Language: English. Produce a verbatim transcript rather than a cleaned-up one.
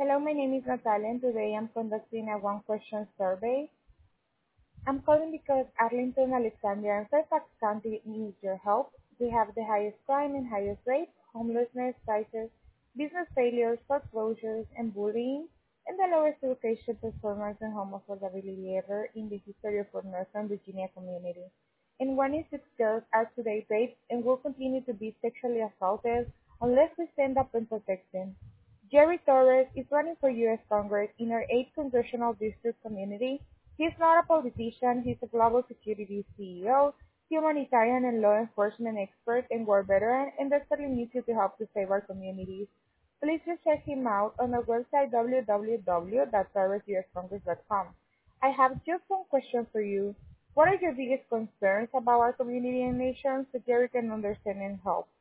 Hello, my name is Natalia, and today I'm conducting a one-question survey. I'm calling because Arlington, Alexandria, and Fairfax County needs your help. We have the highest crime and highest rates, homelessness, prices, business failures, foreclosures, and bullying, and the lowest education performance and home affordability ever in the history of our Northern Virginia community. And one in six girls are today raped and will continue to be sexually assaulted unless we stand up and protect them. Jerry Torres is running for U S Congress in our eighth Congressional District community. He's not a politician, he's a global security C E O, humanitarian and law enforcement expert, and war veteran, and desperately needs you to help to save our communities. Please just check him out on our website w w w dot torres u s congress dot com. I have just one question for you. What are your biggest concerns about our community and nation so Jerry can understand and help?